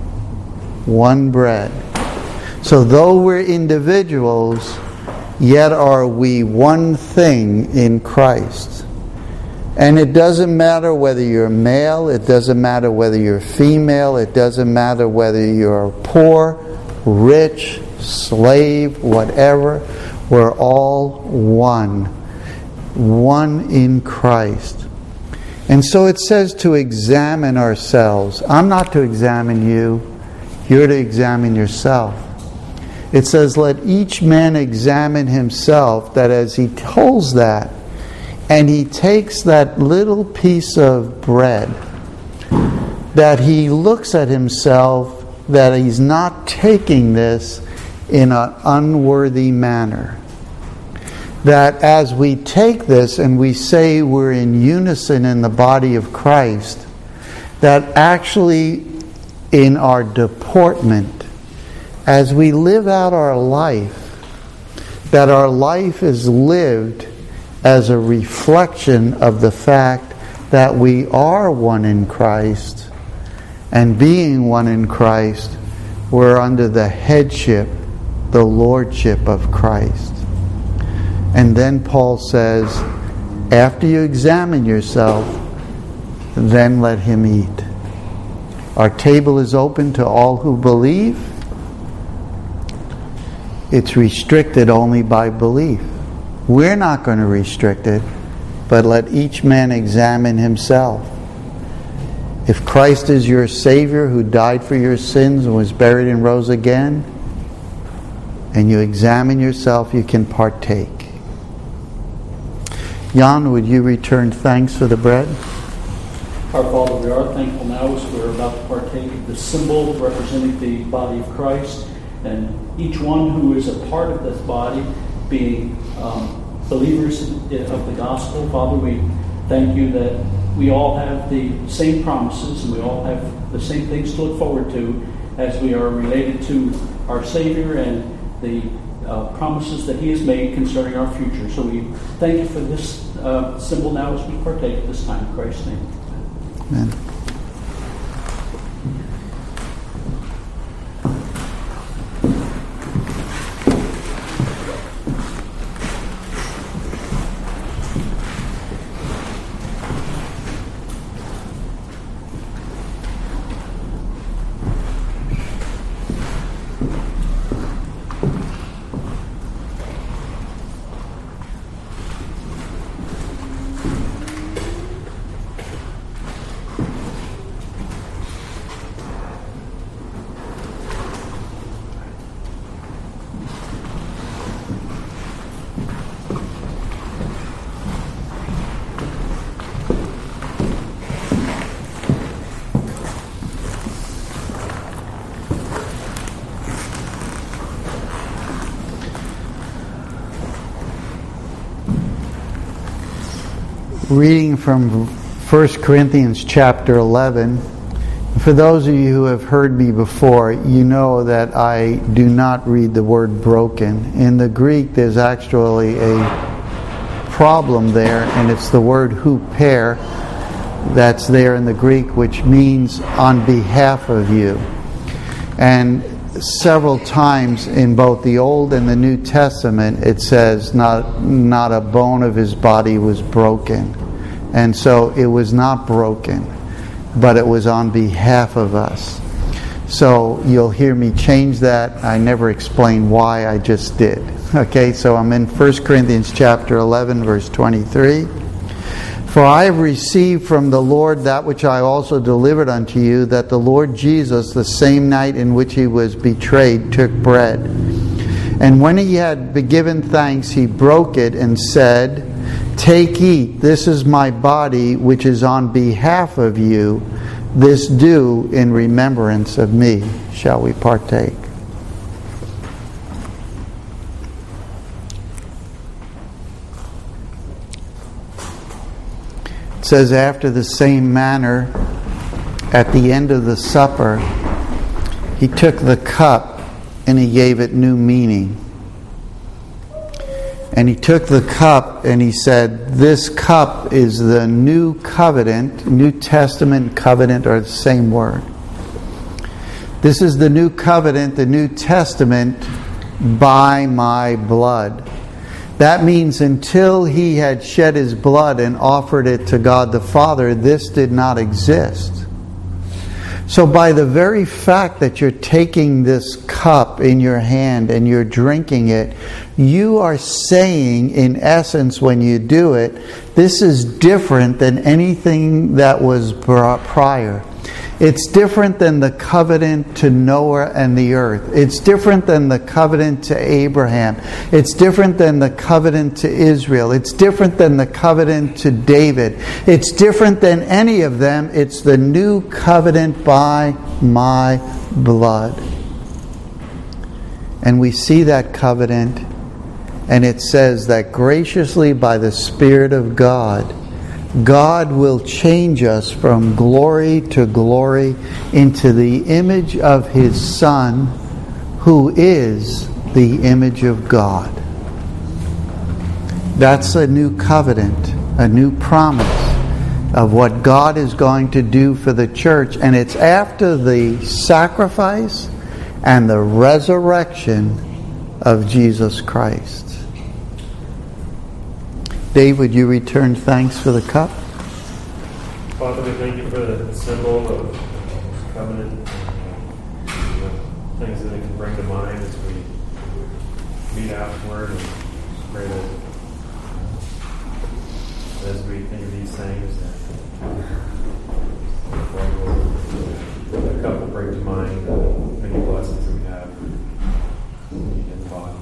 one bread. So though we're individuals, yet are we one thing in Christ. And it doesn't matter whether you're male, it doesn't matter whether you're female, it doesn't matter whether you're poor, rich, slave, whatever. We're all one. One in Christ. And so it says to examine ourselves. I'm not to examine you. You're to examine yourself. It says, let each man examine himself, that as he holds that, and he takes that little piece of bread, that he looks at himself, that he's not taking this in an unworthy manner. That as we take this and we say we're in unison in the body of Christ, that actually in our deportment, as we live out our life, that our life is lived as a reflection of the fact that we are one in Christ, and being one in Christ, we're under the headship, the lordship of Christ. And then Paul says, after you examine yourself, then let him eat. Our table is open to all who believe. It's restricted only by belief. We're not going to restrict it, but let each man examine himself. If Christ is your Savior who died for your sins and was buried and rose again, and you examine yourself, you can partake. Jan, would you return thanks for the bread? Our Father, we are thankful now as we're about to partake of the symbol representing the body of Christ, and each one who is a part of this body being believers of the gospel. Father, we thank you that we all have the same promises and we all have the same things to look forward to as we are related to our Savior and the promises that He has made concerning our future. So we thank you for this symbol now as we partake at this time. In Christ's name. Amen. Reading from 1 Corinthians chapter 11. For those of you who have heard me before, you know that I do not read the word broken. In the Greek, there's actually a problem there, and it's the word huper that's there in the Greek, which means on behalf of you. And several times in both the Old and the New Testament, it says not a bone of his body was broken. And so it was not broken, but it was on behalf of us. So you'll hear me change that. I never explain why, I just did. Okay, so I'm in 1 Corinthians chapter 11, verse 23. For I have received from the Lord that which I also delivered unto you, that the Lord Jesus, the same night in which he was betrayed, took bread. And when he had given thanks, he broke it and said, Take, eat, this is my body, which is on behalf of you. This do in remembrance of me. Shall we partake? It says, after the same manner, at the end of the supper, he took the cup and he gave it new meaning. And he took the cup and he said, this cup is the new covenant. New Testament, covenant are the same word. This is the new covenant, the New Testament, by my blood. That means until he had shed his blood and offered it to God the Father, this did not exist. So by the very fact that you're taking this cup in your hand and you're drinking it, you are saying, in essence, when you do it, this is different than anything that was prior. It's different than the covenant to Noah and the earth. It's different than the covenant to Abraham. It's different than the covenant to Israel. It's different than the covenant to David. It's different than any of them. It's the new covenant by my blood. And we see that covenant, and it says that graciously by the Spirit of God, God will change us from glory to glory into the image of His Son, who is the image of God. That's a new covenant, a new promise of what God is going to do for the church. And it's after the sacrifice and the resurrection of Jesus Christ. Dave, would you return thanks for the cup? Father, we thank you for the symbol of covenant, things that it can bring to mind as we meet afterward, and pray that as we think of these things, that the cup will bring to mind the many blessings that we have in the body.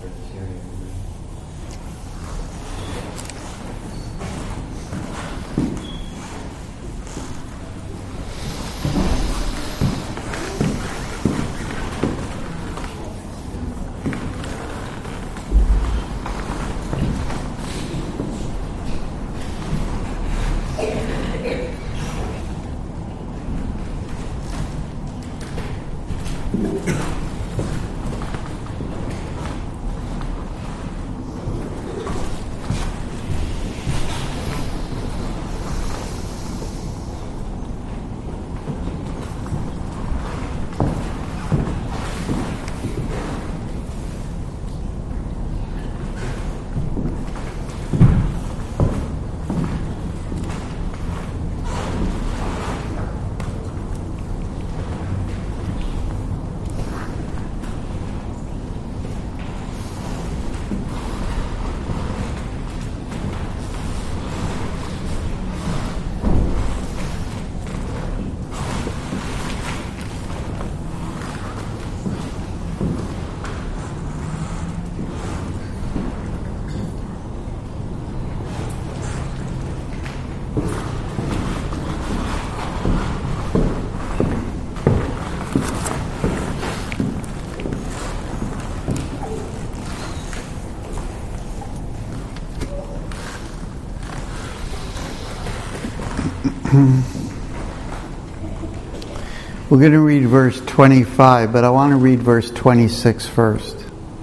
We're going to read verse 25, but I want to read verse 26 first.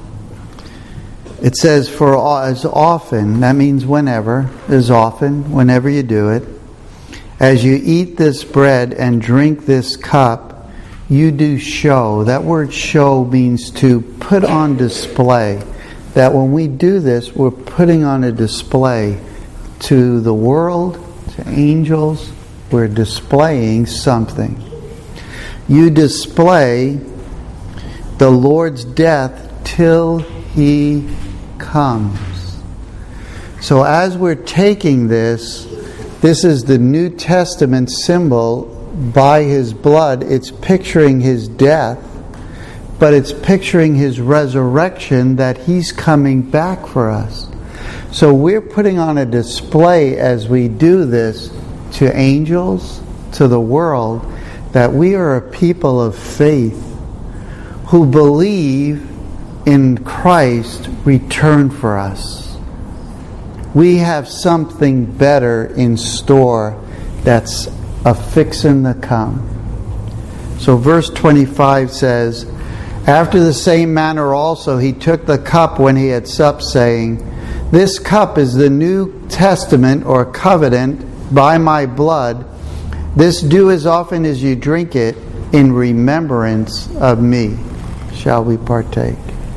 It says, for as often, that means whenever, as often, whenever you do it, as you eat this bread and drink this cup, you do show. That word show means to put on display. That when we do this, we're putting on a display to the world, to angels. We're displaying something. You display the Lord's death till He comes. So as we're taking this, This is the New Testament symbol. By His blood, it's picturing His death, but it's picturing His resurrection, that He's coming back for us. So we're putting on a display as we do this to angels, to the world, that we are a people of faith who believe in Christ return for us. We have something better in store that's affixing to come. So verse 25 says, after the same manner also He took the cup when He had supped, saying, this cup is the New Testament or covenant by my blood. This do as often as you drink it in remembrance of me. Shall we partake?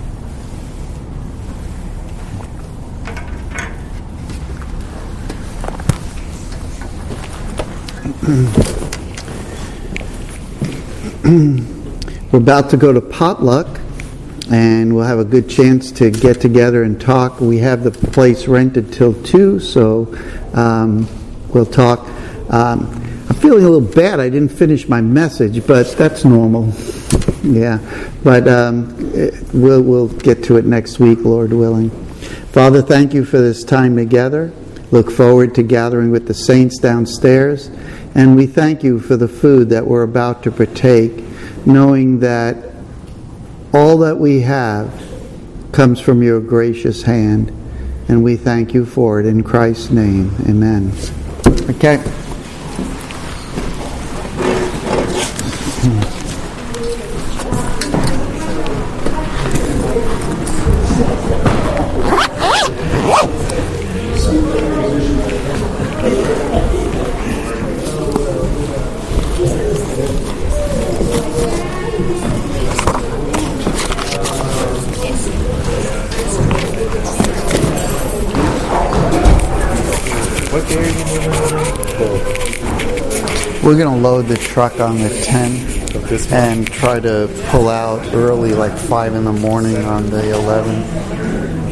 We're about to go to potluck, and we'll have a good chance to get together and talk. We have the place rented till 2, so we'll talk. I'm feeling a little bad. I didn't finish my message, but that's normal. Yeah, but we'll get to it next week, Lord willing. Father, thank you for this time together. Look forward to gathering with the saints downstairs. And we thank you for the food that we're about to partake, knowing that all that we have comes from your gracious hand. And we thank you for it in Christ's name. Amen. Okay. We're going to load the truck on the 10 and try to pull out early, like 5 in the morning on the 11.